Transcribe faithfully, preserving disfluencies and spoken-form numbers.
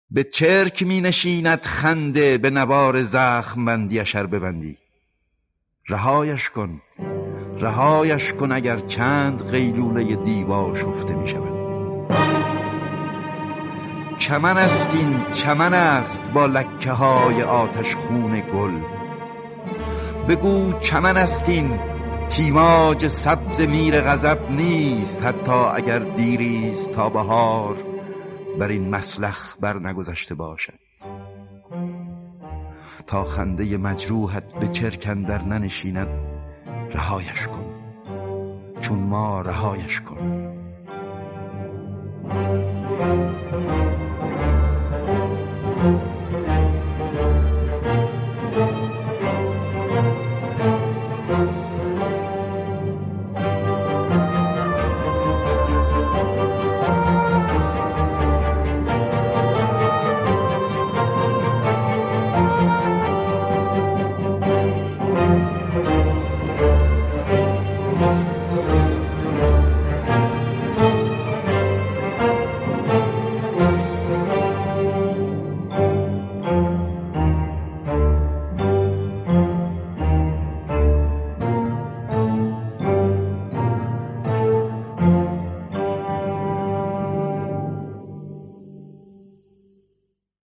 به چرک می نشیند خنده، به نوار زخم بندیش ار ببندی. رهایش کن رهایش کن اگر چند قیلوله دیبا شفته می شود. چمن است این چمن است با لکه های آتش خون گل. بگو چمن است این تیماج سبز میر غضب نیست، حتی اگر دیریست تا بهار بر این مسلخ بر نگذشته باشد. تا خنده مجروحت به چرک اندر ننشیند رهایش کن، چون ما رهایش کن.